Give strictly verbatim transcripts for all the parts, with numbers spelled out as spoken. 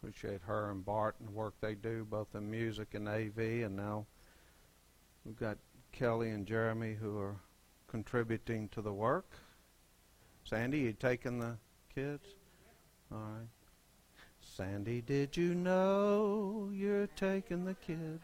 Appreciate her and Bart and the work they do, both in music and A V. And now we've got Kelly and Jeremy who are contributing to the work. Sandy, you taking the kids? All right. Sandy, did you know you're taking the kids?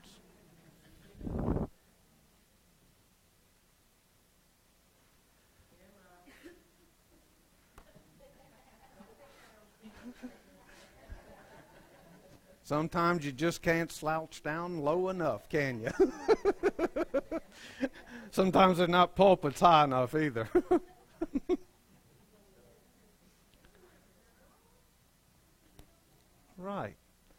Sometimes you just can't slouch down low enough, can you? Sometimes they're not pulpits high enough either. Right.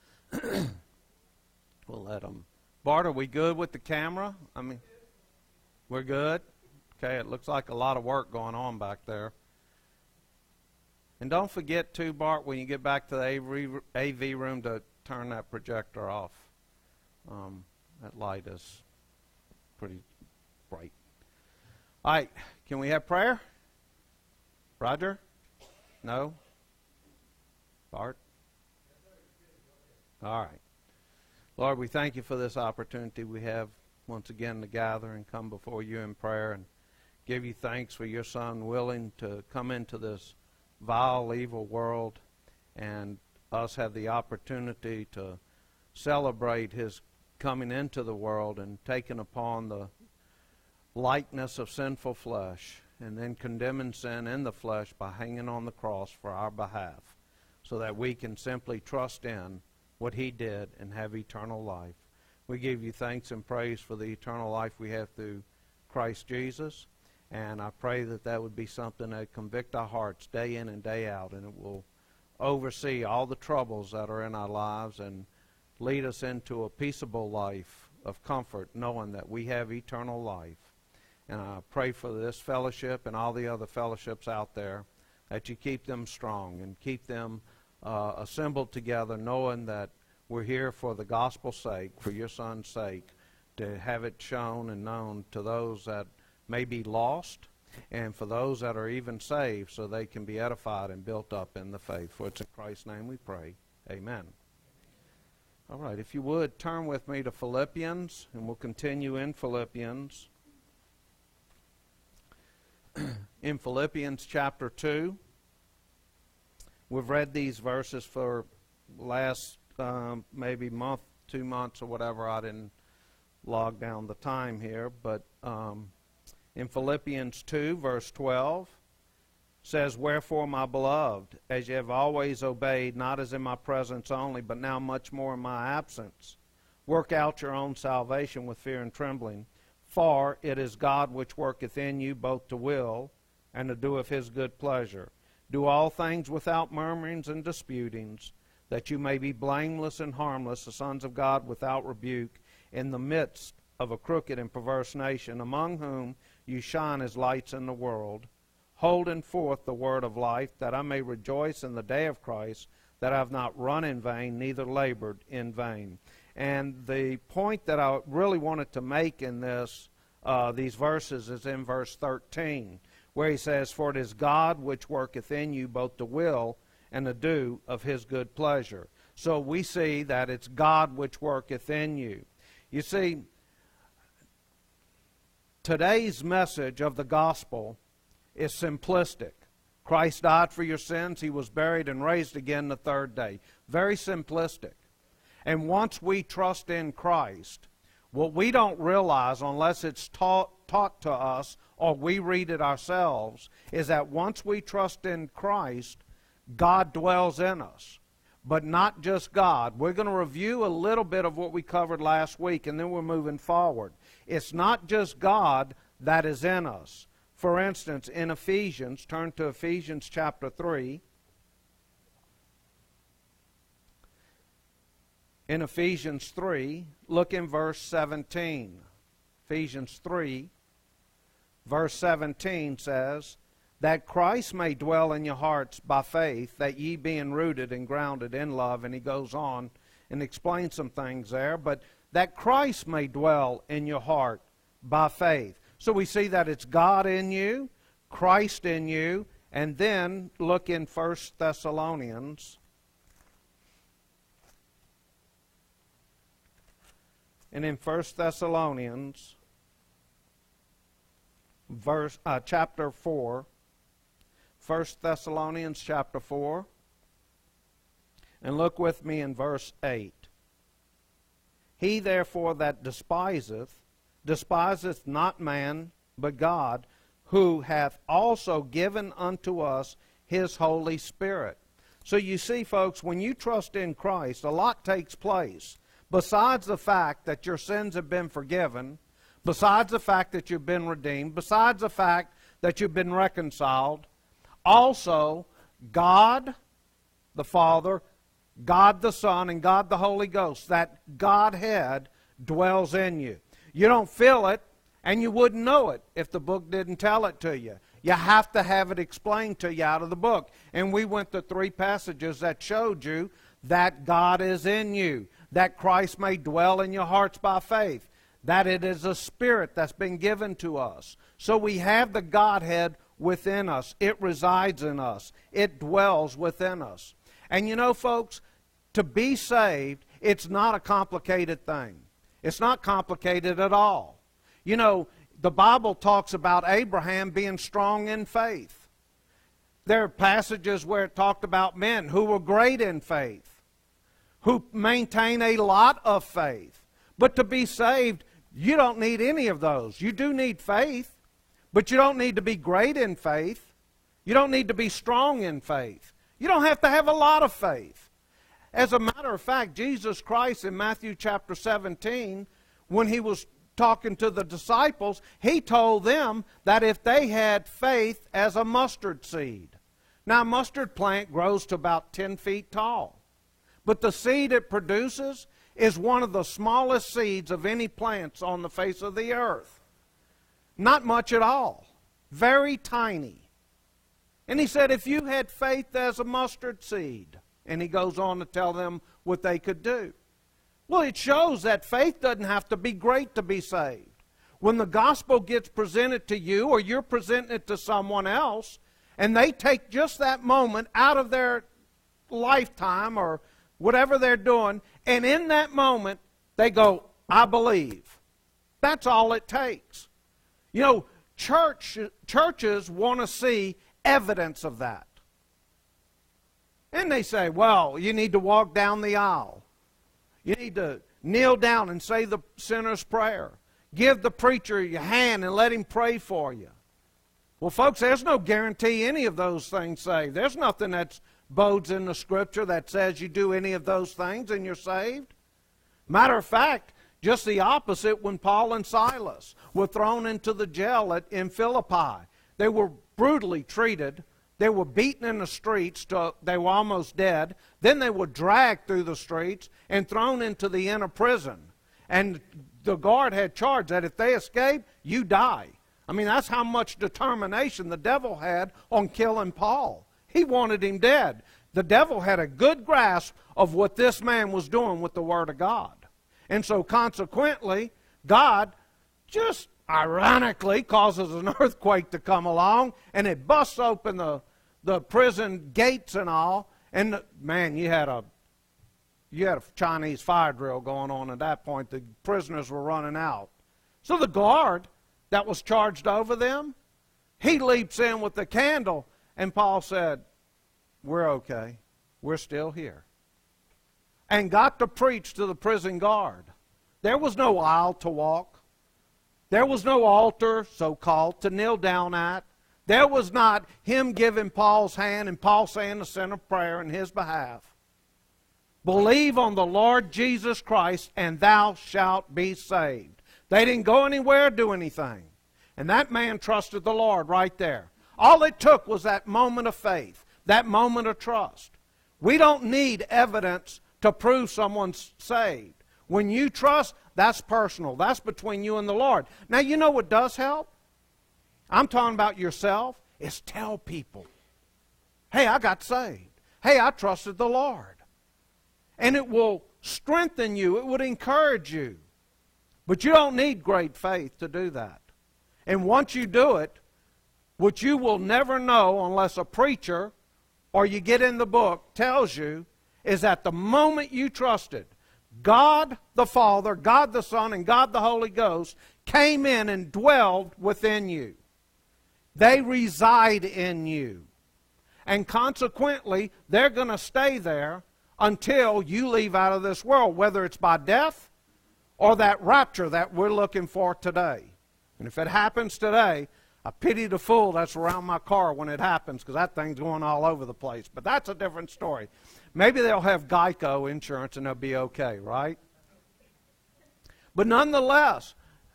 We'll let them. Bart, are we good with the camera? I mean, we're good? Okay, it looks like a lot of work going on back there. And don't forget, too, Bart, when you get back to the A V room to turn that projector off. Um, that light is pretty bright. All right, can we have prayer? Roger? No? Bart? All right. Lord, we thank you for this opportunity we have once again to gather and come before you in prayer and give you thanks for your Son willing to come into this vile, evil world and us have the opportunity to celebrate his coming into the world and taking upon the likeness of sinful flesh and then condemning sin in the flesh by hanging on the cross for our behalf so that we can simply trust in what he did and have eternal life. We give you thanks and praise for the eternal life we have through Christ Jesus, and I pray that that would be something that convict our hearts day in and day out, and it will oversee all the troubles that are in our lives and lead us into a peaceable life of comfort, knowing that we have eternal life. And I pray for this fellowship and all the other fellowships out there, that you keep them strong and keep them uh, assembled together, knowing that we're here for the gospel's sake, for your Son's sake, to have it shown and known to those that may be lost, and for those that are even saved, so they can be edified and built up in the faith. For it's in Christ's name we pray. Amen. All right, if you would, turn with me to Philippians, and we'll continue in Philippians. In Philippians chapter two, we've read these verses for last um, maybe month, two months or whatever. I didn't log down the time here, but um, in Philippians two, verse twelve, says, "Wherefore, my beloved, as ye have always obeyed, not as in my presence only, but now much more in my absence, work out your own salvation with fear and trembling. For it is God which worketh in you both to will and to do of his good pleasure. Do all things without murmurings and disputings, that you may be blameless and harmless, the sons of God without rebuke, in the midst of a crooked and perverse nation, among whom you shine as lights in the world, holding forth the word of life, that I may rejoice in the day of Christ, that I have not run in vain, neither labored in vain." And the point that I really wanted to make in this, uh, these verses is in verse thirteen, where he says, "For it is God which worketh in you both to will and to do of his good pleasure." So we see that it's God which worketh in you. You see, today's message of the gospel is simplistic. Christ died for your sins. He was buried and raised again the third day. Very simplistic. And once we trust in Christ, what we don't realize unless it's taught, taught to us or we read it ourselves is that once we trust in Christ, God dwells in us. But not just God. We're going to review a little bit of what we covered last week, and then we're moving forward. It's not just God that is in us. For instance, in Ephesians, turn to Ephesians chapter three. In Ephesians three, look in verse seventeen. Ephesians three, verse seventeen says, "That Christ may dwell in your hearts by faith, that ye being rooted and grounded in love," and he goes on and explains some things there, but that Christ may dwell in your heart by faith. So we see that it's God in you, Christ in you, and then look in First Thessalonians and in First Thessalonians, verse uh, chapter four. First Thessalonians chapter four. And look with me in verse eight. He therefore that despiseth, despiseth not man, but God, who hath also given unto us his Holy Spirit. So you see, folks, when you trust in Christ, a lot takes place. Besides the fact that your sins have been forgiven, besides the fact that you've been redeemed, besides the fact that you've been reconciled, also God the Father, God the Son, and God the Holy Ghost, that Godhead dwells in you. You don't feel it, and you wouldn't know it if the book didn't tell it to you. You have to have it explained to you out of the book. And we went to three passages that showed you that God is in you, that Christ may dwell in your hearts by faith, that it is a Spirit that's been given to us. So we have the Godhead within us. It resides in us. It dwells within us. And you know, folks, to be saved, it's not a complicated thing. It's not complicated at all. You know, the Bible talks about Abraham being strong in faith. There are passages where it talked about men who were great in faith, who maintain a lot of faith. But to be saved, you don't need any of those. You do need faith, but you don't need to be great in faith. You don't need to be strong in faith. You don't have to have a lot of faith. As a matter of fact, Jesus Christ in Matthew chapter seventeen, when he was talking to the disciples, he told them that if they had faith as a mustard seed. Now, a mustard plant grows to about ten feet tall. But the seed it produces is one of the smallest seeds of any plants on the face of the earth. Not much at all. Very tiny. And he said, if you had faith as a mustard seed, and he goes on to tell them what they could do. Well, it shows that faith doesn't have to be great to be saved. When the gospel gets presented to you, or you're presenting it to someone else, and they take just that moment out of their lifetime or whatever they're doing, and in that moment, they go, I believe. That's all it takes. You know, church, churches want to see evidence of that. And they say, well, you need to walk down the aisle. You need to kneel down and say the sinner's prayer. Give the preacher your hand and let him pray for you. Well, folks, there's no guarantee any of those things saved. There's nothing that bodes in the Scripture that says you do any of those things and you're saved. Matter of fact, just the opposite when Paul and Silas were thrown into the jail at, in Philippi. They were brutally treated. They were beaten in the streets till they were almost dead. Then they were dragged through the streets and thrown into the inner prison. And the guard had charge that if they escape, you die. I mean, that's how much determination the devil had on killing Paul. He wanted him dead. The devil had a good grasp of what this man was doing with the Word of God. And so consequently, God just ironically causes an earthquake to come along, and it busts open the, the prison gates and all, and the, man, you had a you had a Chinese fire drill going on at that point. The prisoners were running out. So the guard that was charged over them, he leaps in with the candle, and Paul said, we're okay. We're still here. And got to preach to the prison guard. There was no aisle to walk. There was no altar, so-called, to kneel down at. There was not him giving Paul's hand and Paul saying the sinner prayer in his behalf. Believe on the Lord Jesus Christ and thou shalt be saved. They didn't go anywhere, do anything. And that man trusted the Lord right there. All it took was that moment of faith, that moment of trust. We don't need evidence to prove someone's saved. When you trust, that's personal. That's between you and the Lord. Now, you know what does help? I'm talking about yourself. Is tell people, hey, I got saved. Hey, I trusted the Lord. And it will strengthen you. It would encourage you. But you don't need great faith to do that. And once you do it, what you will never know unless a preacher or you get in the book tells you is that the moment you trusted, God the Father, God the Son, and God the Holy Ghost came in and dwelled within you. They reside in you. And consequently, they're going to stay there until you leave out of this world, whether it's by death or that rapture that we're looking for today. And if it happens today, I pity the fool that's around my car when it happens, because that thing's going all over the place. But that's a different story. Maybe they'll have Geico insurance and they'll be okay, right? But nonetheless,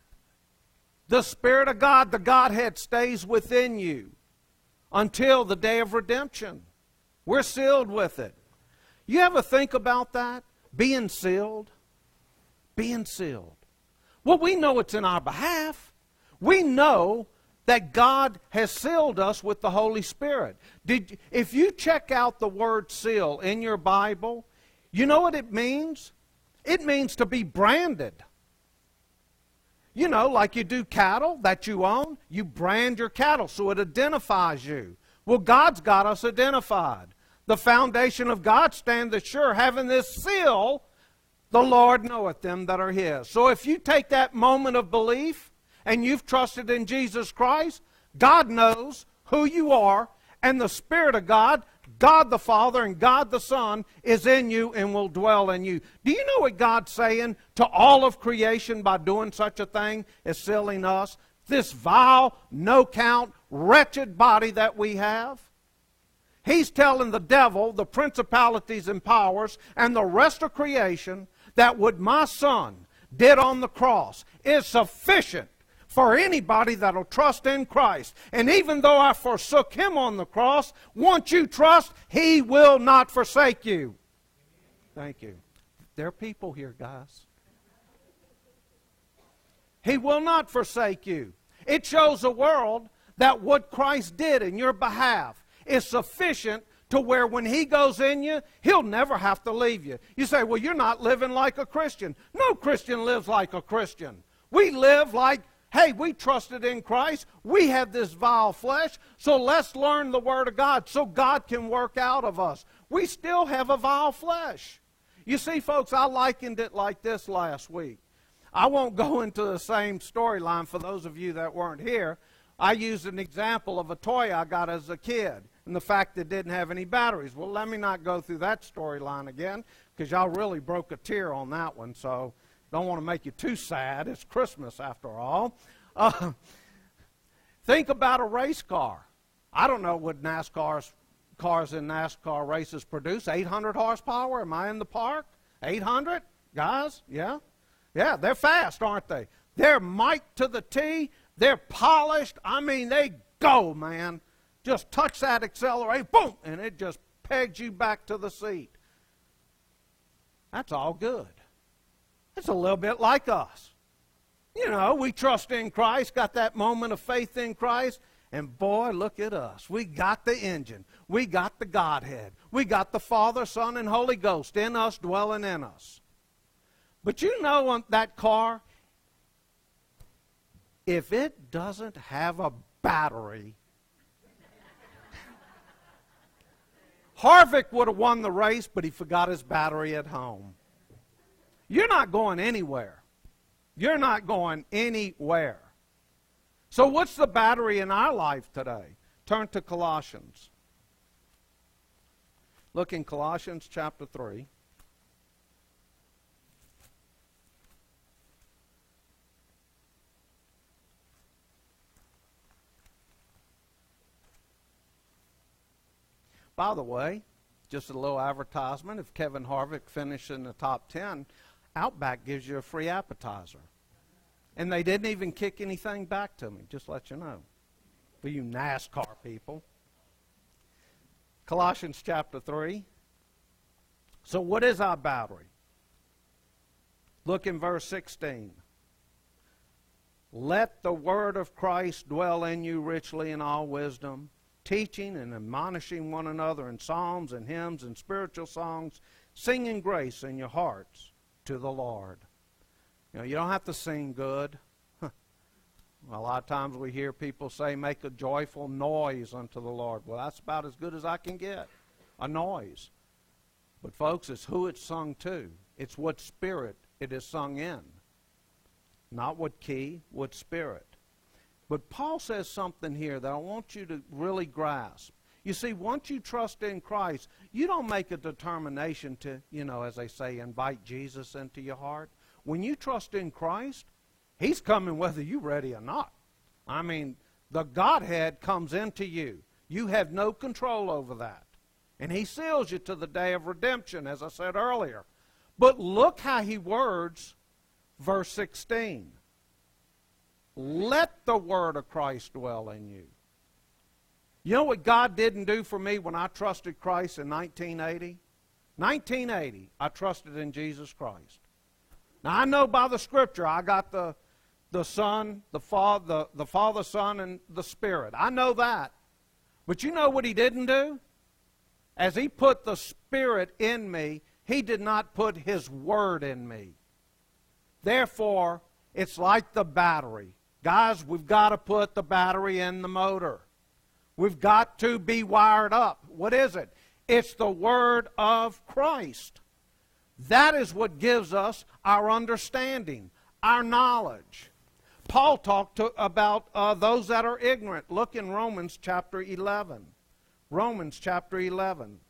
the Spirit of God, the Godhead, stays within you until the day of redemption. We're sealed with it. You ever think about that? Being sealed? Being sealed. Well, we know it's in our behalf. We know that God has sealed us with the Holy Spirit. Did, if you check out the word seal in your Bible, you know what it means? It means to be branded. You know, like you do cattle that you own, you brand your cattle so it identifies you. Well, God's got us identified. The foundation of God standeth sure, having this seal, the Lord knoweth them that are His. So if you take that moment of belief and you've trusted in Jesus Christ, God knows who you are, and the Spirit of God, God the Father and God the Son, is in you and will dwell in you. Do you know what God's saying to all of creation by doing such a thing as sealing us? This vile, no-count, wretched body that we have? He's telling the devil, the principalities and powers, and the rest of creation that what my Son did on the cross is sufficient for anybody that'll trust in Christ. And even though I forsook Him on the cross, once you trust, He will not forsake you. Thank you. There are people here, guys. He will not forsake you. It shows the world that what Christ did in your behalf is sufficient to where when He goes in you, He'll never have to leave you. You say, well, you're not living like a Christian. No Christian lives like a Christian. We live like, hey, we trusted in Christ. We have this vile flesh, so let's learn the Word of God so God can work out of us. We still have a vile flesh. You see, folks, I likened it like this last week. I won't go into the same storyline for those of you that weren't here. I used an example of a toy I got as a kid and the fact that it didn't have any batteries. Well, let me not go through that storyline again, because y'all really broke a tear on that one, so don't want to make you too sad. It's Christmas after all. Uh, think about a race car. I don't know what NASCAR's cars in NASCAR races produce. eight hundred horsepower? Am I in the park? eight hundred? Guys? Yeah? Yeah, they're fast, aren't they? They're mic'd to the T. They're polished. I mean, they go, man. Just touch that accelerator, boom, and it just pegs you back to the seat. That's all good. It's a little bit like us. You know, we trust in Christ, got that moment of faith in Christ, and boy, look at us. We got the engine. We got the Godhead. We got the Father, Son, and Holy Ghost in us, dwelling in us. But you know, on that car, if it doesn't have a battery, Harvick would have won the race, but he forgot his battery at home. You're not going anywhere. You're not going anywhere. So what's the battery in our life today? Turn to Colossians. Look in Colossians chapter three. By the way, just a little advertisement. If Kevin Harvick finished in the top ten, Outback gives you a free appetizer. And they didn't even kick anything back to me, just to let you know. For you NASCAR people. Colossians chapter three. So what is our battery? Look in verse sixteen. Let the word of Christ dwell in you richly in all wisdom, teaching and admonishing one another in psalms and hymns and spiritual songs, singing grace in your hearts to the Lord. You know, you don't have to sing good. A lot of times we hear people say, make a joyful noise unto the Lord. Well, that's about as good as I can get, a noise. But folks, it's who it's sung to. It's what spirit it is sung in. Not what key, what spirit. But Paul says something here that I want you to really grasp. You see, once you trust in Christ, you don't make a determination to, you know, as they say, invite Jesus into your heart. When you trust in Christ, He's coming whether you're ready or not. I mean, the Godhead comes into you. You have no control over that. And He seals you to the day of redemption, as I said earlier. But look how He words verse sixteen. Let the word of Christ dwell in you. You know what God didn't do for me when I trusted Christ in nineteen eighty? nineteen eighty, I trusted in Jesus Christ. Now, I know by the Scripture I got the, the Son, the Father, the, the Father, Son, and the Spirit. I know that. But you know what He didn't do? As He put the Spirit in me, He did not put His Word in me. Therefore, it's like the battery. Guys, we've got to put the battery in the motor. We've got to be wired up. What is it? It's the Word of Christ. That is what gives us our understanding, our knowledge. Paul talked to, about uh, those that are ignorant. Look in Romans chapter eleven. Romans chapter eleven.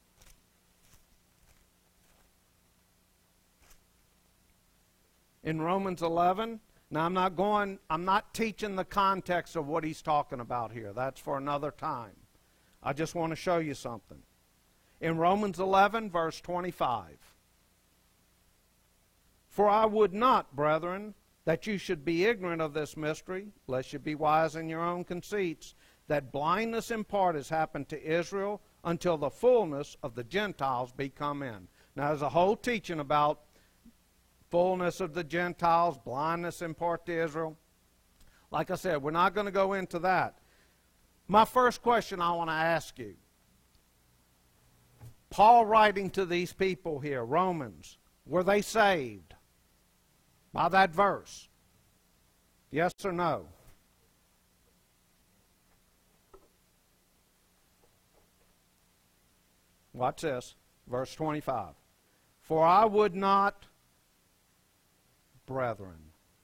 In Romans eleven, now I'm not going, I'm not teaching the context of what he's talking about here. That's for another time. I just want to show you something. In Romans eleven, verse twenty-five. For I would not, brethren, that you should be ignorant of this mystery, lest you be wise in your own conceits, that blindness in part has happened to Israel until the fullness of the Gentiles be come in. Now there's a whole teaching about fullness of the Gentiles, blindness in part to Israel. Like I said, we're not going to go into that. My first question I want to ask you. Paul writing to these people here, Romans, were they saved by that verse? Yes or no? Watch this, verse twenty-five. For I would not, brethren.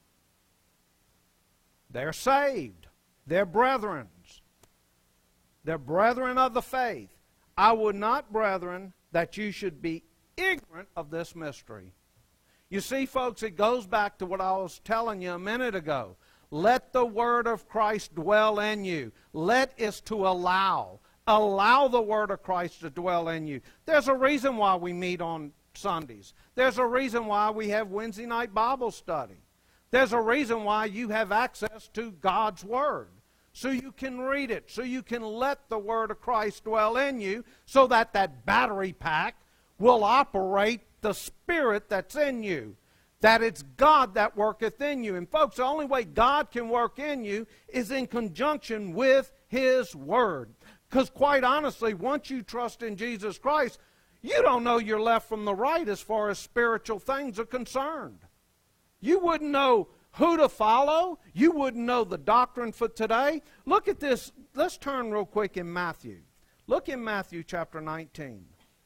They're saved. They're brethren. They're brethren of the faith. I would not, brethren, that you should be ignorant of this mystery. You see, folks, it goes back to what I was telling you a minute ago. Let the word of Christ dwell in you. Let is to allow. Allow the word of Christ to dwell in you. There's a reason why we meet on Sundays. There's a reason why we have Wednesday night Bible study. There's a reason why you have access to God's Word. So you can read it. So you can let the Word of Christ dwell in you so that that battery pack will operate the Spirit that's in you. That it's God that worketh in you. And folks, the only way God can work in you is in conjunction with His Word. Because quite honestly, once you trust in Jesus Christ, you don't know your left from the right as far as spiritual things are concerned. You wouldn't know who to follow. You wouldn't know the doctrine for today. Look at this. Let's turn real quick in Matthew. Look in Matthew chapter nineteen.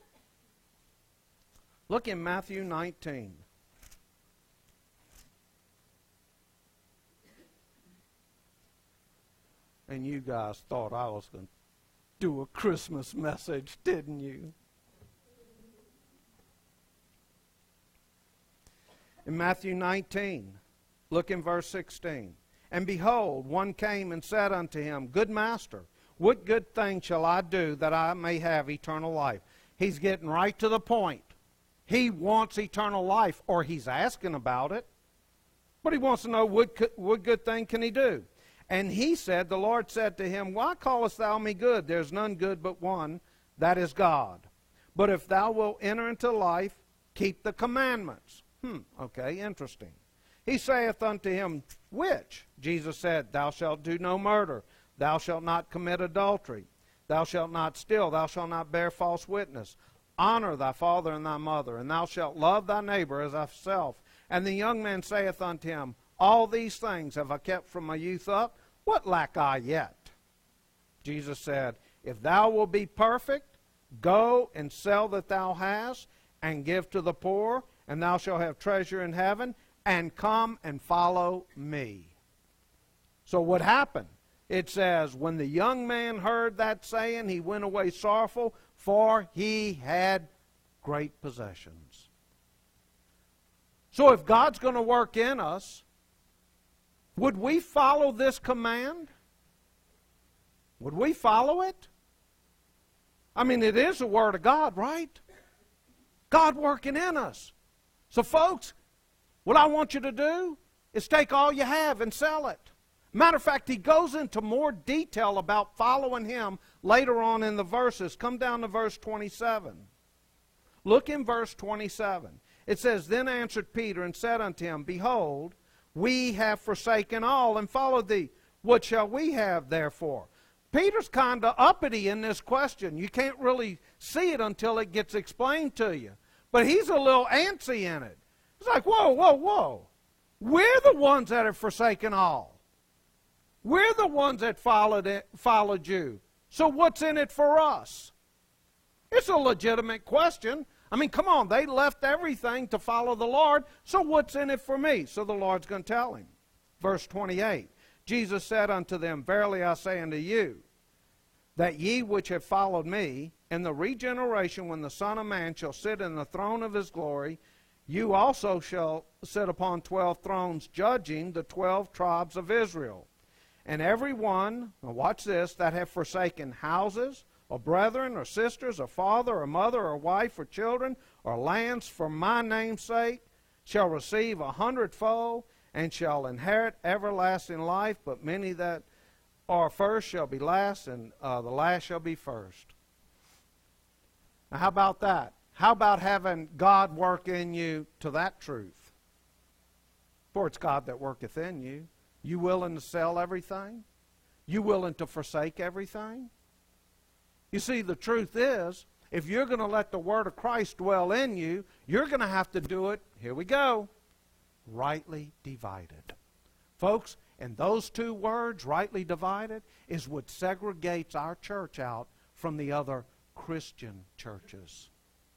Look in Matthew nineteen. And you guys thought I was going to do a Christmas message, didn't you? In Matthew nineteen, look in verse sixteen. And behold, one came and said unto him, Good master, what good thing shall I do that I may have eternal life? He's getting right to the point. He wants eternal life, or he's asking about it. But he wants to know what, what good thing can he do? And he said, the Lord said to him, Why callest thou me good? There's none good but one, that is God. But if thou wilt enter into life, keep the commandments. Hmm, okay, interesting. He saith unto him, Which? Jesus said, Thou shalt do no murder. Thou shalt not commit adultery. Thou shalt not steal. Thou shalt not bear false witness. Honor thy father and thy mother. And thou shalt love thy neighbor as thyself. And the young man saith unto him, All these things have I kept from my youth up. What lack I yet? Jesus said, If thou wilt be perfect, go and sell that thou hast, and give to the poor, and thou shalt have treasure in heaven, and come and follow me. So what happened? It says, when the young man heard that saying, he went away sorrowful, for he had great possessions. So if God's going to work in us, would we follow this command? Would we follow it? I mean, it is the Word of God, right? God working in us. So folks, what I want you to do is take all you have and sell it. Matter of fact, he goes into more detail about following him later on in the verses. Come down to verse twenty-seven. Look in verse twenty-seven. It says, Then answered Peter and said unto him, Behold, we have forsaken all and followed thee. What shall we have therefore? Peter's kind of uppity in this question. You can't really see it until it gets explained to you. But he's a little antsy in it. It's like, whoa, whoa, whoa. We're the ones that have forsaken all. We're the ones that followed it, followed you. So what's in it for us? It's a legitimate question. I mean, come on, they left everything to follow the Lord, so what's in it for me? So the Lord's going to tell him. Verse twenty-eight, Jesus said unto them, Verily I say unto you, that ye which have followed me, in the regeneration when the Son of Man shall sit in the throne of his glory, you also shall sit upon twelve thrones, judging the twelve tribes of Israel. And every one, now watch this, that have forsaken houses, or brethren, or sisters, or father, or mother, or wife, or children, or lands for my name's sake, shall receive a hundredfold, and shall inherit everlasting life. But many that are first shall be last, and uh, the last shall be first. Now how about that? How about having God work in you to that truth? For it's God that worketh in you. You willing to sell everything? You willing to forsake everything? You see, the truth is, if you're going to let the Word of Christ dwell in you, you're going to have to do it, here we go, rightly divided. Folks, and those two words, rightly divided, is what segregates our church out from the other Christian churches.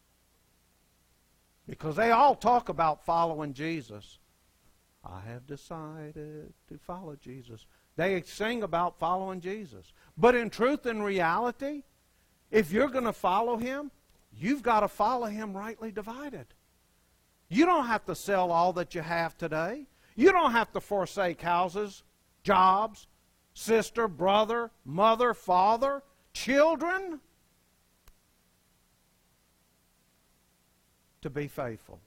Because they all talk about following Jesus. I have decided to follow Jesus. They sing about following Jesus. But in truth and reality, if you're going to follow him, you've got to follow him rightly divided. You don't have to sell all that you have today. You don't have to forsake houses, jobs, sister, brother, mother, father, children, to be faithful.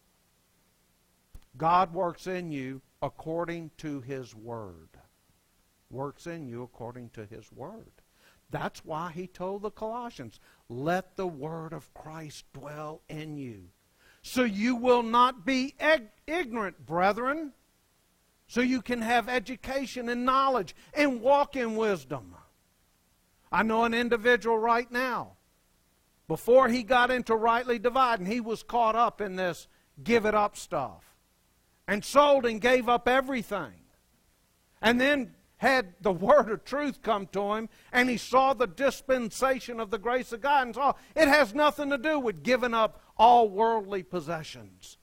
God works in you according to his word. Works in you according to his word. That's why he told the Colossians, let the word of Christ dwell in you. So you will not be ig- ignorant, brethren. So you can have education and knowledge and walk in wisdom. I know an individual right now. Before he got into rightly dividing, he was caught up in this give it up stuff. And sold and gave up everything. And then had the word of truth come to him, and he saw the dispensation of the grace of God, and saw it has nothing to do with giving up all worldly possessions.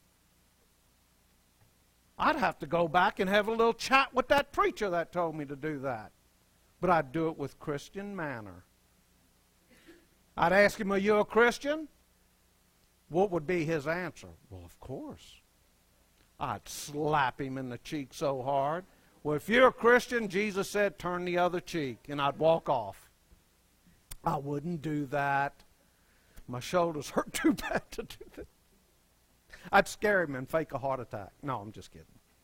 I'd have to go back and have a little chat with that preacher that told me to do that. But I'd do it with Christian manner. I'd ask him, are you a Christian? What would be his answer? Well, of course. I'd slap him in the cheek so hard. Well, if you're a Christian, Jesus said, turn the other cheek, and I'd walk off. I wouldn't do that. My shoulders hurt too bad to do that. I'd scare him and fake a heart attack. No, I'm just kidding.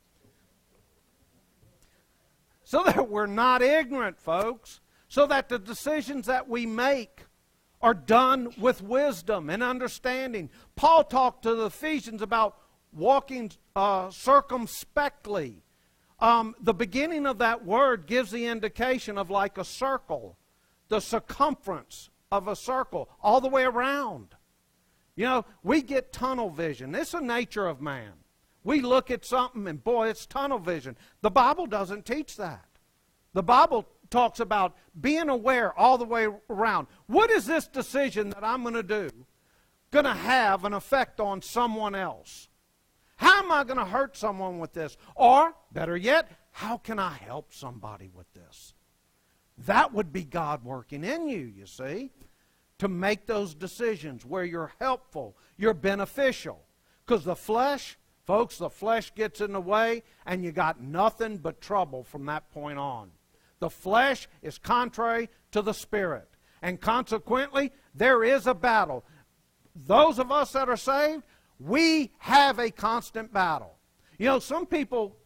So that we're not ignorant, folks. So that the decisions that we make are done with wisdom and understanding. Paul talked to the Ephesians about walking uh, circumspectly. Um, the beginning of that word gives the indication of like a circle. The circumference of a circle all the way around. You know, we get tunnel vision. It's the nature of man. We look at something and boy, it's tunnel vision. The Bible doesn't teach that. The Bible talks about being aware all the way around. What is this decision that I'm going to do going to have an effect on someone else? How am I going to hurt someone with this? Or, better yet, how can I help somebody with this? That would be God working in you, you see, to make those decisions where you're helpful, you're beneficial. Because the flesh, folks, the flesh gets in the way, and you got nothing but trouble from that point on. The flesh is contrary to the Spirit. And consequently, there is a battle. Those of us that are saved, we have a constant battle. You know, some people,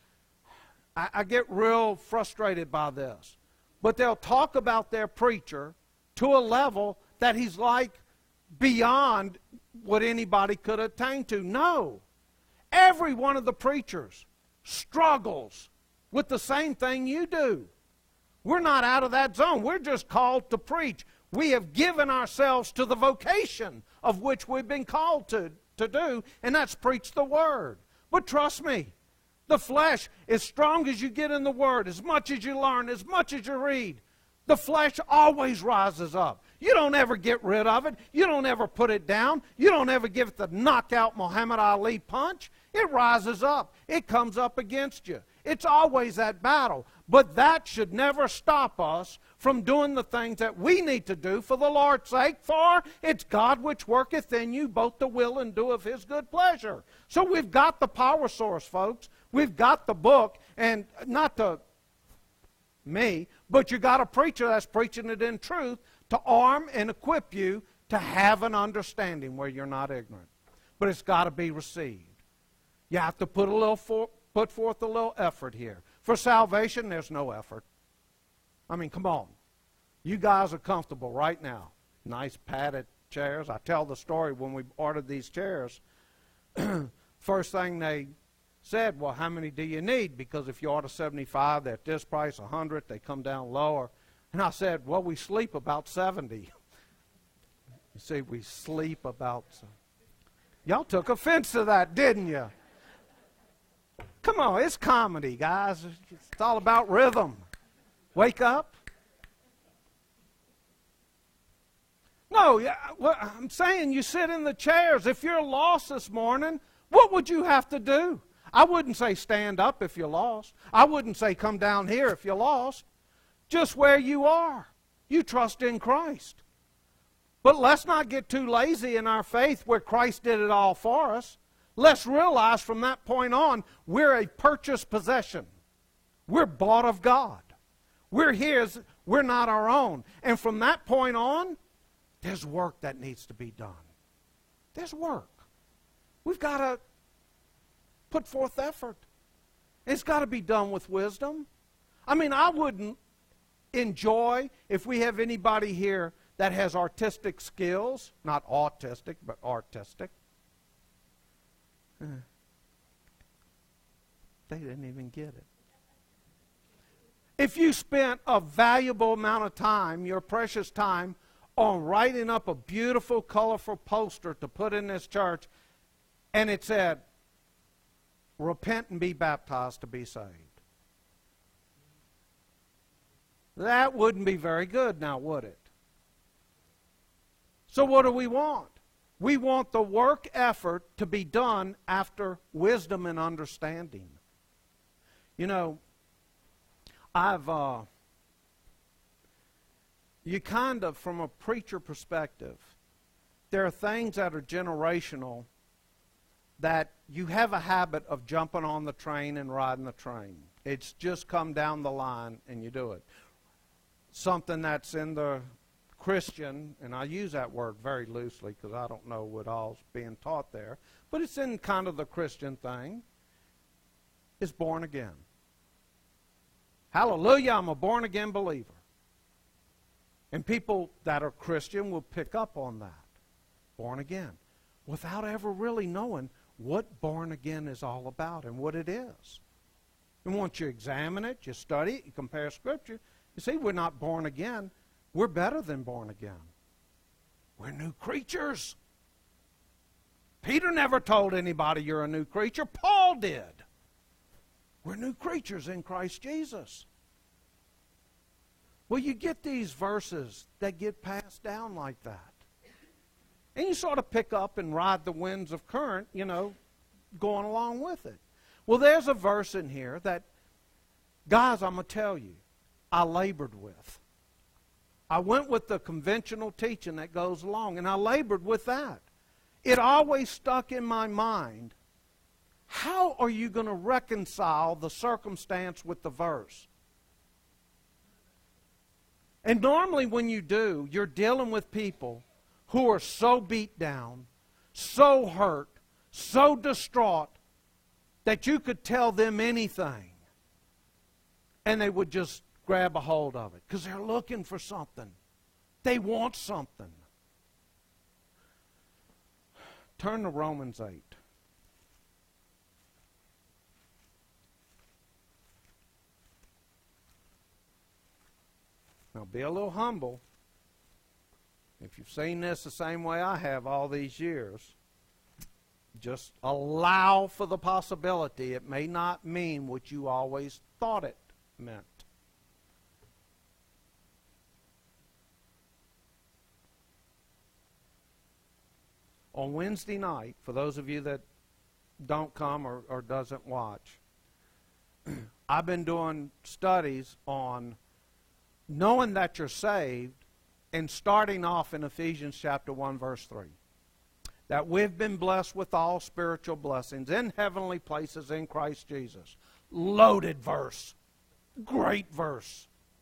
I, I get real frustrated by this. But they'll talk about their preacher to a level that he's like beyond what anybody could attain to. No. Every one of the preachers struggles with the same thing you do. We're not out of that zone. We're just called to preach. We have given ourselves to the vocation of which we've been called to, to do, and that's preach the Word. But trust me, the flesh, as strong as you get in the Word, as much as you learn, as much as you read, the flesh always rises up. You don't ever get rid of it. You don't ever put it down. You don't ever give it the knockout Muhammad Ali punch. It rises up. It comes up against you. It's always that battle. But that should never stop us from doing the things that we need to do for the Lord's sake, for it's God which worketh in you both to will and do of His good pleasure. So we've got the power source, folks. We've got the book, and not to me, but you got a preacher that's preaching it in truth to arm and equip you to have an understanding where you're not ignorant. But it's got to be received. You have to put a little for, put forth a little effort here. For salvation, there's no effort. I mean, come on. You guys are comfortable right now. Nice padded chairs. I tell the story when we ordered these chairs. First thing they said, well, how many do you need? Because if you order seventy-five, they're at this price, one hundred, they come down lower. And I said, well, we sleep about seventy. You see, we sleep about... Y'all took offense to that, didn't you? Come on, it's comedy, guys. It's all about rhythm. Wake up. No, I'm saying you sit in the chairs. If you're lost this morning, what would you have to do? I wouldn't say stand up if you're lost. I wouldn't say come down here if you're lost. Just where you are. You trust in Christ. But let's not get too lazy in our faith where Christ did it all for us. Let's realize from that point on, we're a purchased possession. We're bought of God. We're His. We're not our own. And from that point on, there's work that needs to be done. There's work. We've got to put forth effort. It's got to be done with wisdom. I mean, I wouldn't enjoy if we have anybody here that has artistic skills, not autistic, but artistic. They didn't even get it. If you spent a valuable amount of time, your precious time, on writing up a beautiful, colorful poster to put in this church, and it said, repent and be baptized to be saved. That wouldn't be very good now, would it? So what do we want? We want the work effort to be done after wisdom and understanding. You know, I've, uh, you kind of, from a preacher perspective, there are things that are generational that you have a habit of jumping on the train and riding the train. It's just come down the line and you do it. Something that's in the Christian, and I use that word very loosely because I don't know what all's being taught there, but it's in kind of the Christian thing, is born again. Hallelujah, I'm a born again believer. And people that are Christian will pick up on that. Born again. Without ever really knowing what born again is all about and what it is. And once you examine it, you study it, you compare Scripture, you see we're not born again. We're better than born again. We're new creatures. Peter never told anybody you're a new creature. Paul did. We're new creatures in Christ Jesus. Well, you get these verses that get passed down like that. And you sort of pick up and ride the winds of current, you know, going along with it. Well, there's a verse in here that, guys, I'm going to tell you, I labored with. I went with the conventional teaching that goes along, and I labored with that. It always stuck in my mind, how are you going to reconcile the circumstance with the verse? And normally when you do, you're dealing with people who are so beat down, so hurt, so distraught, that you could tell them anything, and they would just grab a hold of it because they're looking for something. They want something. Turn to Romans eight. Now be a little humble. If you've seen this the same way I have all these years, just allow for the possibility it may not mean what you always thought it meant. On Wednesday night, for those of you that don't come or, or doesn't watch, I've been doing studies on knowing that you're saved and starting off in Ephesians chapter one, verse three. That we've been blessed with all spiritual blessings in heavenly places in Christ Jesus. Loaded verse. Great verse.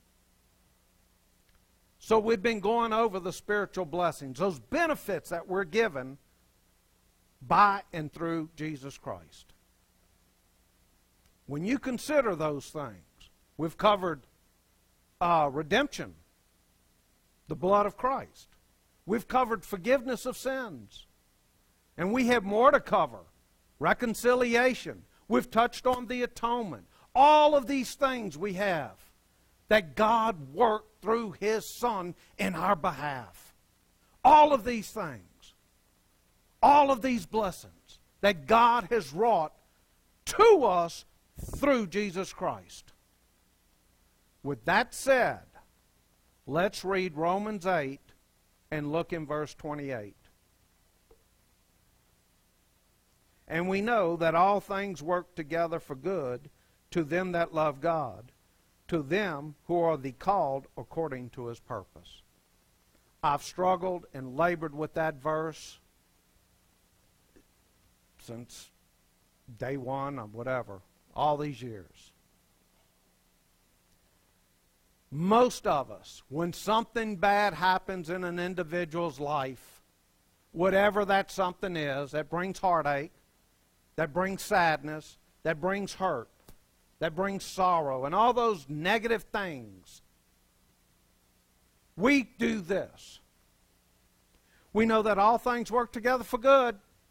So we've been going over the spiritual blessings, those benefits that we're given by and through Jesus Christ. When you consider those things, we've covered uh, redemption, the blood of Christ. We've covered forgiveness of sins. And we have more to cover. Reconciliation. We've touched on the atonement. All of these things we have that God worked through His Son in our behalf. All of these things. All of these blessings that God has wrought to us through Jesus Christ. With that said, let's read Romans eight and look in verse twenty-eight. And we know that all things work together for good to them that love God, to them who are the called according to His purpose. I've struggled and labored with that verse since day one or whatever, all these years. Most of us, when something bad happens in an individual's life, whatever that something is, that brings heartache, that brings sadness, that brings hurt, that brings sorrow, and all those negative things, we do this. We know that all things work together for good.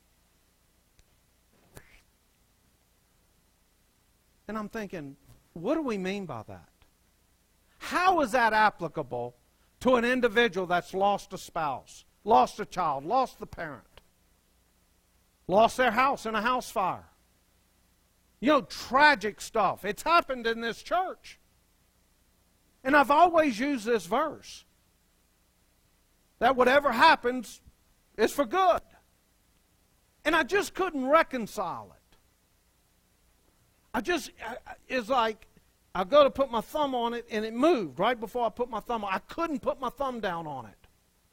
And I'm thinking, what do we mean by that? How is that applicable to an individual that's lost a spouse, lost a child, lost the parent, lost their house in a house fire? You know, tragic stuff. It's happened in this church. And I've always used this verse. That whatever happens is for good. And I just couldn't reconcile it. I just, it's like, I go to put my thumb on it and it moved right before I put my thumb on it. I couldn't put my thumb down on it.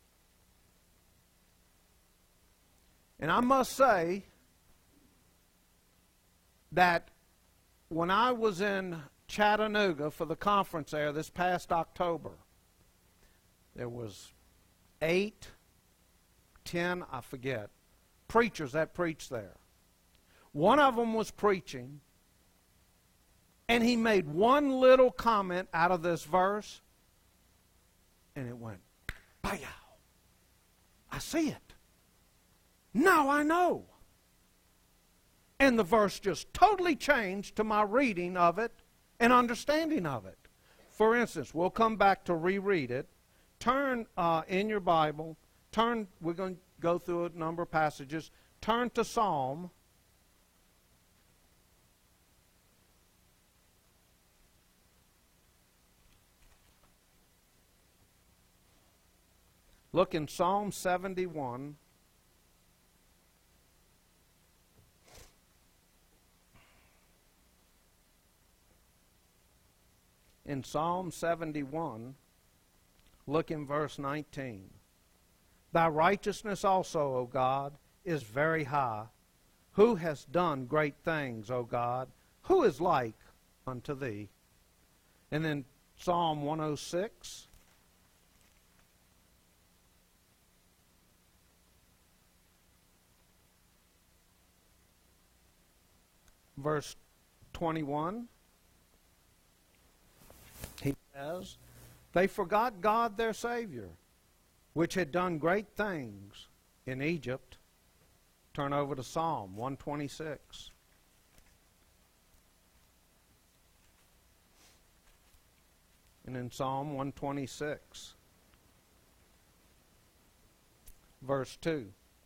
And I must say that when I was in Chattanooga for the conference there this past October, there was eight, ten, I forget, preachers that preached there. One of them was preaching, and he made one little comment out of this verse, and it went, pow! I see it. Now I know. And the verse just totally changed to my reading of it and understanding of it. For instance, we'll come back to reread it. Turn uh, in your Bible, turn, we're going to go through a number of passages. Turn to Psalm Look in Psalm seventy-one. In Psalm seventy-one, look in verse nineteen. Thy righteousness also, O God, is very high. Who has done great things, O God? Who is like unto thee? And then Psalm one oh six. Verse twenty-one. He says, they forgot God their Savior, which had done great things in Egypt. Turn over to Psalm one twenty-six. And in Psalm one twenty-six, verse two.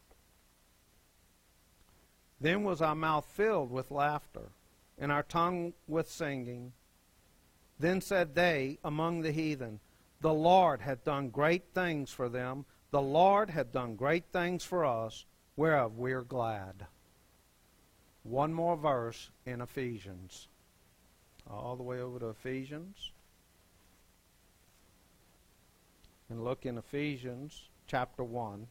Then was our mouth filled with laughter, and our tongue with singing. Then said they among the heathen, the Lord hath done great things for them. The Lord hath done great things for us, whereof we are glad. One more verse in Ephesians. All the way over to Ephesians. And look in Ephesians chapter one.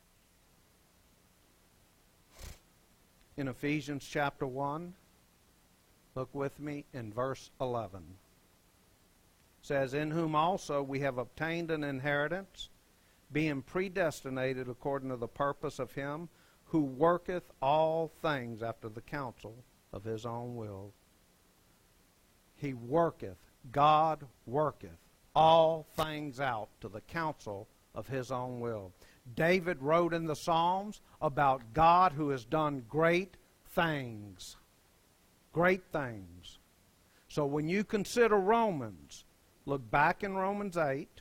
In Ephesians chapter one, look with me in verse eleven. It says, in whom also we have obtained an inheritance, being predestinated according to the purpose of him who worketh all things after the counsel of his own will. He worketh, God worketh all things out to the counsel of his own will. David wrote in the Psalms about God who has done great things. Great things. So when you consider Romans, look back in Romans eight.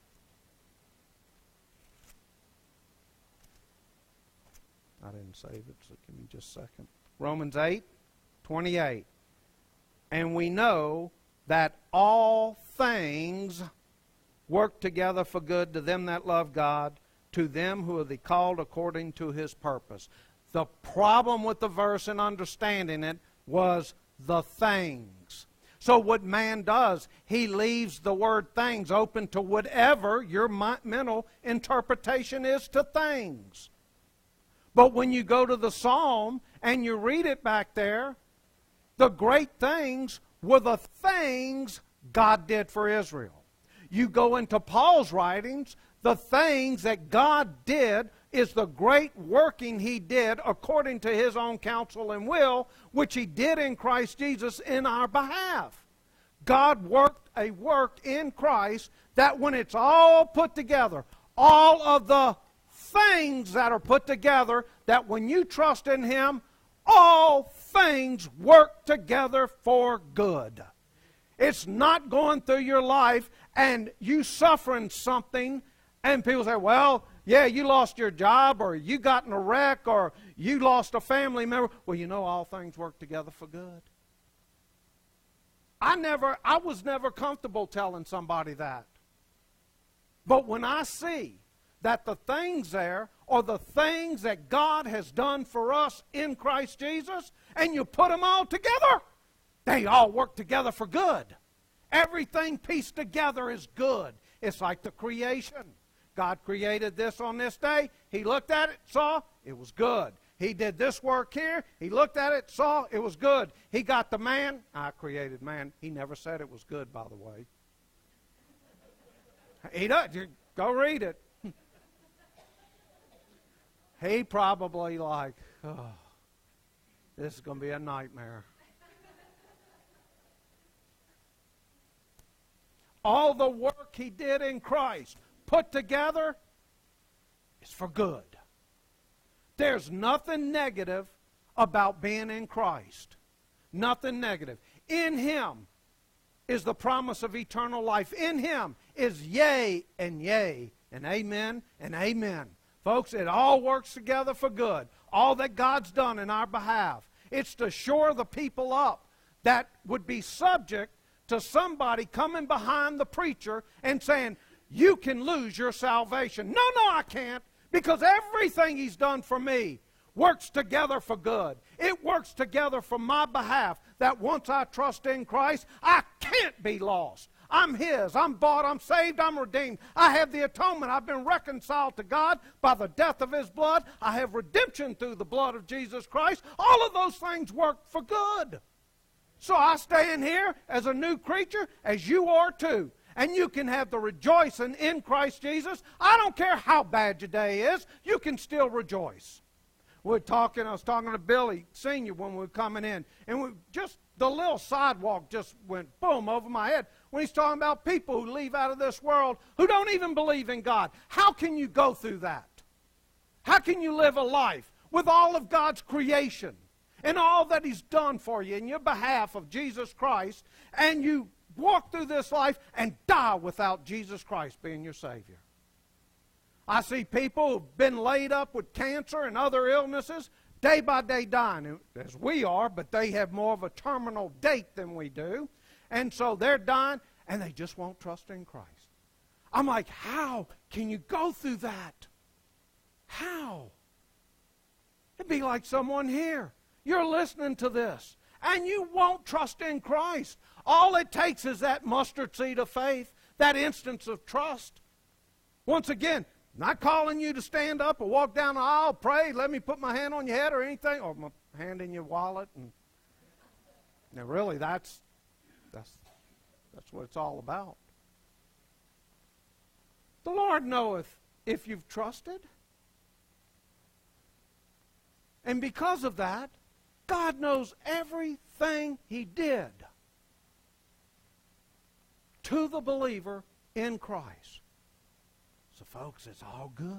I didn't save it, so give me just a second. Romans eight, twenty-eight. And we know that all things work together for good to them that love God, to them who are the called according to his purpose. The problem with the verse and understanding it was the things. So what man does, he leaves the word things open to whatever your mental interpretation is to things. But when you go to the Psalm and you read it back there, the great things were the things God did for Israel. You go into Paul's writings, the things that God did is the great working he did according to his own counsel and will, which he did in Christ Jesus in our behalf. God worked a work in Christ that when it's all put together, all of the things that are put together, that when you trust in him, all things work together for good. It's not going through your life and you suffering something and people say, well, yeah, you lost your job or you got in a wreck or you lost a family member. Well, you know all things work together for good. I never, I was never comfortable telling somebody that. But when I see that the things there are the things that God has done for us in Christ Jesus, and you put them all together, they all work together for good. Everything pieced together is good. It's like the creation. God created this on this day. He looked at it, saw it was good. He did this work here. He looked at it, saw it was good. He got the man. I created man. He never said it was good, by the way. He does. Go read it. He probably like, oh, this is going to be a nightmare. All the work he did in Christ put together is for good. There's nothing negative about being in Christ. Nothing negative. In him is the promise of eternal life. In him is yea and yea and amen and amen. Folks, it all works together for good. All that God's done in our behalf. It's to shore the people up that would be subject to somebody coming behind the preacher and saying, you can lose your salvation. No, no, I can't. Because everything he's done for me works together for good. It works together for my behalf that once I trust in Christ, I can't be lost. I'm His. I'm bought. I'm saved. I'm redeemed. I have the atonement. I've been reconciled to God by the death of His blood. I have redemption through the blood of Jesus Christ. All of those things work for good. So I stand here as a new creature, as you are too. And you can have the rejoicing in Christ Jesus. I don't care how bad your day is, you can still rejoice. We're talking, I was talking to Billy Senior when we were coming in, and we just, the little sidewalk just went boom over my head when he's talking about people who leave out of this world who don't even believe in God. How can you go through that? How can you live a life with all of God's creation and all that He's done for you in your behalf of Jesus Christ, and you walk through this life and die without Jesus Christ being your Savior? I see people who've been laid up with cancer and other illnesses, day by day dying, as we are, but they have more of a terminal date than we do. And so they're dying, and they just won't trust in Christ. I'm like, how can you go through that? How? It'd be like someone here. You're listening to this, and you won't trust in Christ. All it takes is that mustard seed of faith, that instance of trust. Once again, not calling you to stand up or walk down the aisle, pray, let me put my hand on your head or anything, or my hand in your wallet. And now really, that's, that's, that's what it's all about. The Lord knoweth if you've trusted. And because of that, God knows everything He did to the believer in Christ. So folks, it's all good.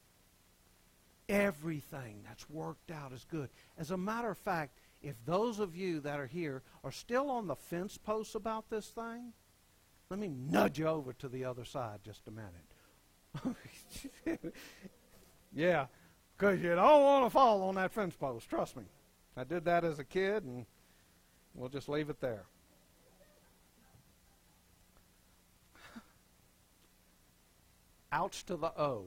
Everything that's worked out is good. As a matter of fact, if those of you that are here are still on the fence posts about this thing, let me nudge you over to the other side just a minute. Yeah, because you don't want to fall on that fence post, trust me. I did that as a kid, and we'll just leave it there. Ouch to the O.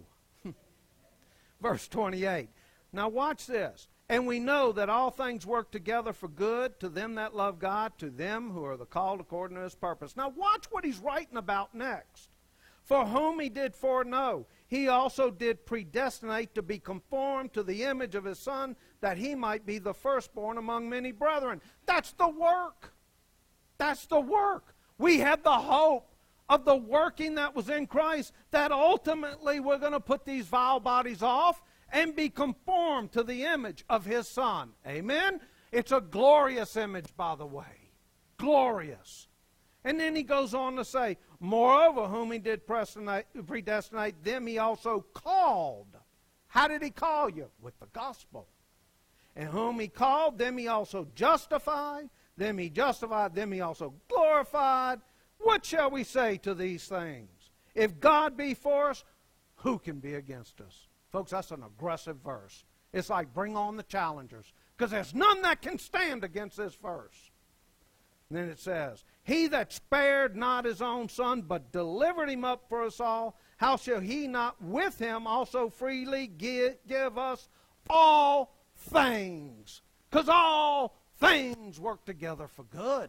Verse twenty-eight. Now watch this. And we know that all things work together for good to them that love God, to them who are the called according to His purpose. Now watch what he's writing about next. For whom He did foreknow, He also did predestinate to be conformed to the image of His Son, that He might be the firstborn among many brethren. That's the work. That's the work. We have the hope of the working that was in Christ, that ultimately we're going to put these vile bodies off and be conformed to the image of His Son. Amen? It's a glorious image, by the way. Glorious. And then he goes on to say, moreover, whom He did predestinate, them He also called. How did He call you? With the gospel. And whom He called, them He also justified. Them He justified, them He also glorified. What shall we say to these things? If God be for us, who can be against us? Folks, that's an aggressive verse. It's like bring on the challengers, because there's none that can stand against this verse. And then it says, He that spared not His own Son, but delivered Him up for us all, how shall He not with Him also freely give, give us all things? Because all things work together for good.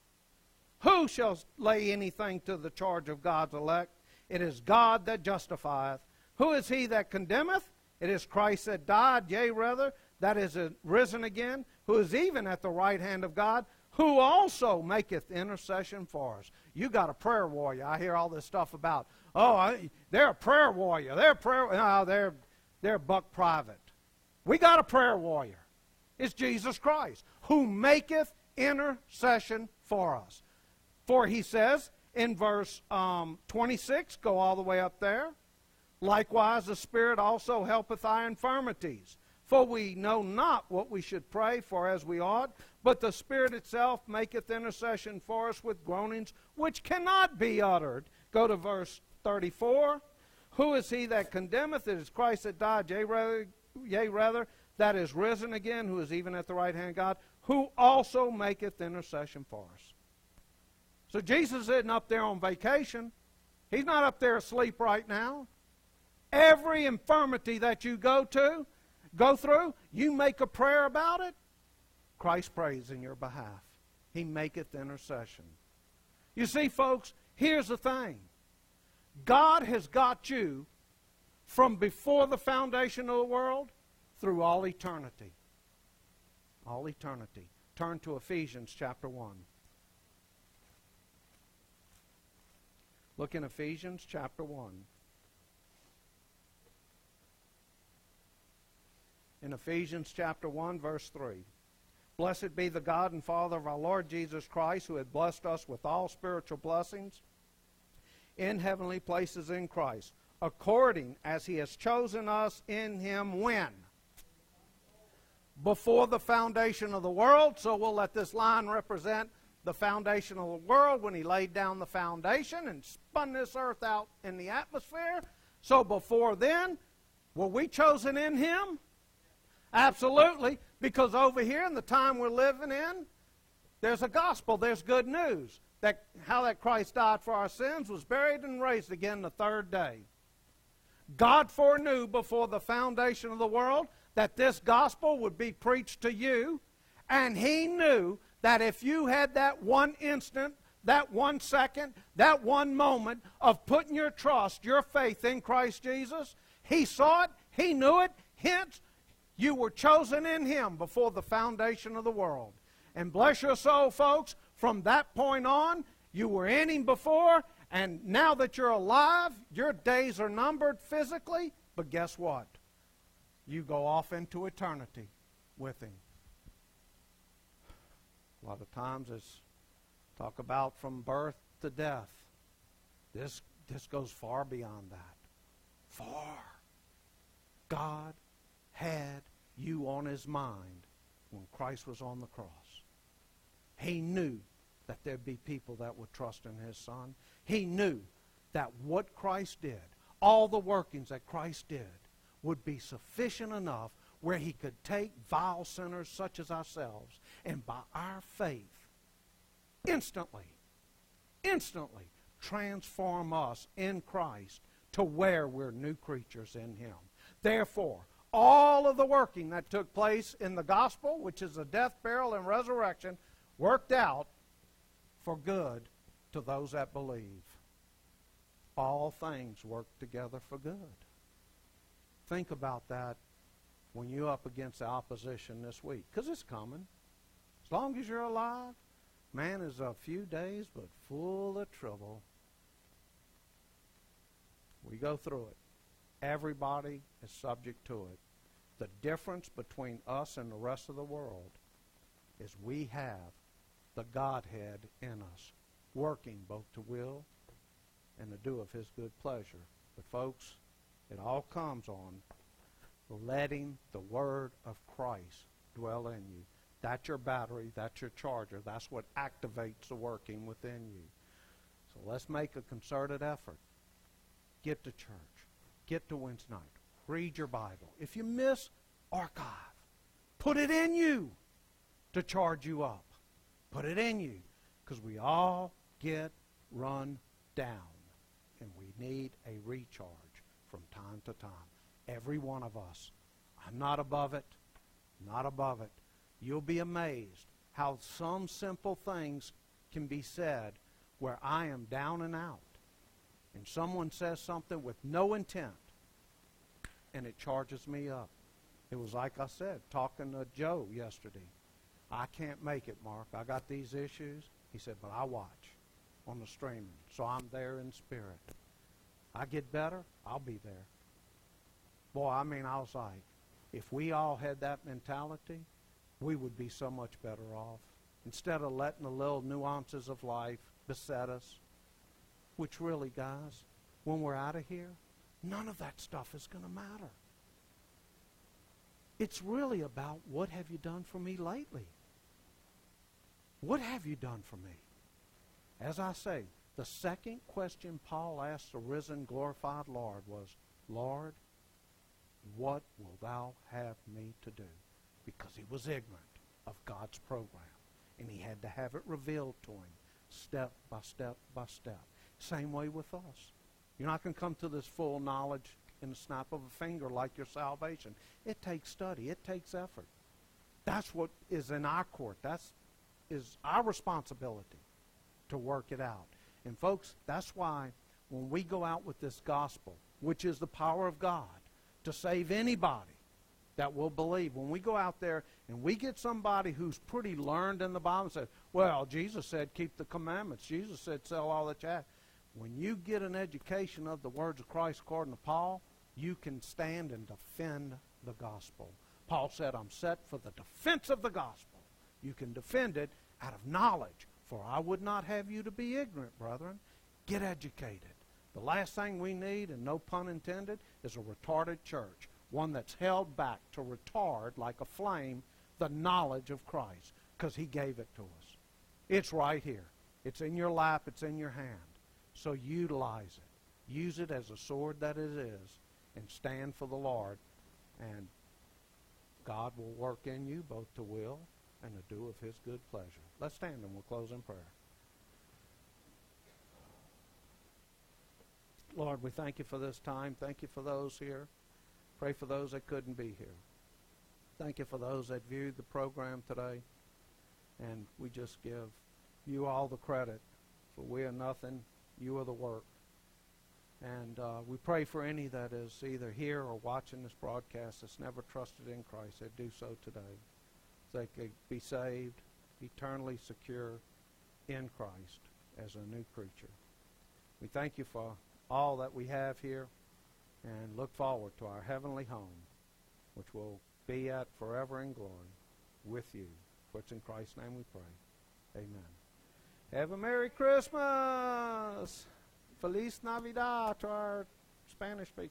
Who shall lay anything to the charge of God's elect? It is God that justifieth. Who is he that condemneth? It is Christ that died, yea, rather, that is risen again, who is even at the right hand of God, who also maketh intercession for us. You got a prayer warrior. I hear all this stuff about, oh, I, they're a prayer warrior. They're a prayer, no, they're, they're buck private. We got a prayer warrior. It's Jesus Christ, who maketh intercession for us. For he says in verse um, twenty-six, go all the way up there, likewise the Spirit also helpeth our infirmities. For we know not what we should pray for as we ought, but the Spirit itself maketh intercession for us with groanings which cannot be uttered. Go to verse thirty-four. Who is he that condemneth? It is Christ that died, yea rather, yea, rather, that is risen again, who is even at the right hand of God, who also maketh intercession for us. So Jesus isn't up there on vacation. He's not up there asleep right now. Every infirmity that you go to, go through, you make a prayer about it, Christ prays in your behalf. He maketh intercession. You see, folks, Here's the thing. God has got you from before the foundation of the world through all eternity. All eternity. Turn to Ephesians chapter one. Look in Ephesians chapter one. In Ephesians chapter one, verse three. Blessed be the God and Father of our Lord Jesus Christ, who hath blessed us with all spiritual blessings in heavenly places in Christ, according as he has chosen us in him when? Before the foundation of the world. So we'll let this line represent the foundation of the world when he laid down the foundation and spun this earth out in the atmosphere. So before then, were we chosen in him? Absolutely, because over here in the time we're living in, there's a gospel, there's good news. That how that Christ died for our sins, was buried and raised again the third day. God foreknew before the foundation of the world that this gospel would be preached to you, and he knew that if you had that one instant, that one second, that one moment of putting your trust, your faith in Christ Jesus, he saw it, he knew it, hence you were chosen in him before the foundation of the world. And bless your soul, folks, from that point on, you were in him before, and now that you're alive, your days are numbered physically, but guess what? You go off into eternity with him. A lot of times it's talk about from birth to death. This, this goes far beyond that. Far. God had you on his mind when Christ was on the cross. He knew that there'd be people that would trust in his Son. He knew that what Christ did, all the workings that Christ did, would be sufficient enough where he could take vile sinners such as ourselves, and by our faith, instantly, instantly transform us in Christ to where we're new creatures in him. Therefore, all of the working that took place in the gospel, which is the death, burial, and resurrection, worked out for good to those that believe. All things work together for good. Think about that when you're up against the opposition this week, because it's coming. As long as you're alive, man is a few days, but full of trouble. We go through it. Everybody is subject to it. The difference between us and the rest of the world is we have the Godhead in us, working both to will and to do of his good pleasure. But folks, it all comes on letting the Word of Christ dwell in you. That's your battery, that's your charger, that's what activates the working within you. So let's make a concerted effort. Get to church. Get to Wednesday night. Read your Bible. If you miss, archive. Put it in you to charge you up. Put it in you, because we all get run down, and we need a recharge from time to time. Every one of us. I'm not above it. Not above it. You'll be amazed how some simple things can be said where I am down and out, and someone says something with no intent, and it charges me up. It was like I said, talking to Joe yesterday. I can't make it, Mark. I got these issues. He said, but I watch on the streaming, so I'm there in spirit. I get better, I'll be there. Boy, I mean, I was like, if we all had that mentality, we would be so much better off. Instead of letting the little nuances of life beset us, which really, guys, when we're out of here, none of that stuff is going to matter. It's really about what have you done for me lately? What have you done for me? As I say, the second question Paul asked the risen, glorified Lord was, Lord, what will thou have me to do? Because he was ignorant of God's program, and he had to have it revealed to him step by step by step. Same way with us. You're not going to come to this full knowledge in the snap of a finger like your salvation. It takes study. It takes effort. That's what is in our court. That's is our responsibility to work it out. And folks, that's why when we go out with this gospel, which is the power of God to save anybody that will believe, when we go out there and we get somebody who's pretty learned in the Bible and says, well, Jesus said keep the commandments. Jesus said sell all that you have. When you get an education of the words of Christ according to Paul, you can stand and defend the gospel. Paul said, I'm set for the defense of the gospel. You can defend it out of knowledge. For I would not have you to be ignorant, brethren. Get educated. The last thing we need, and no pun intended, is a retarded church. One that's held back to retard, like a flame, the knowledge of Christ. Because he gave it to us. It's right here. It's in your lap. It's in your hand. So utilize it. Use it as a sword that it is. And stand for the Lord. And God will work in you both to will and to do of his good pleasure. Let's stand and we'll close in prayer. Lord, we thank you for this time. Thank you for those here. Pray for those that couldn't be here. Thank you for those that viewed the program today. And we just give you all the credit, for we are nothing. You are the work. And uh, we pray for any that is either here or watching this broadcast that's never trusted in Christ, that do so today. So they could be saved, eternally secure in Christ as a new creature. We thank you for all that we have here and look forward to our heavenly home, which will be at forever in glory with you. For it's in Christ's name we pray. Amen. Have a Merry Christmas! Feliz Navidad to our Spanish speakers.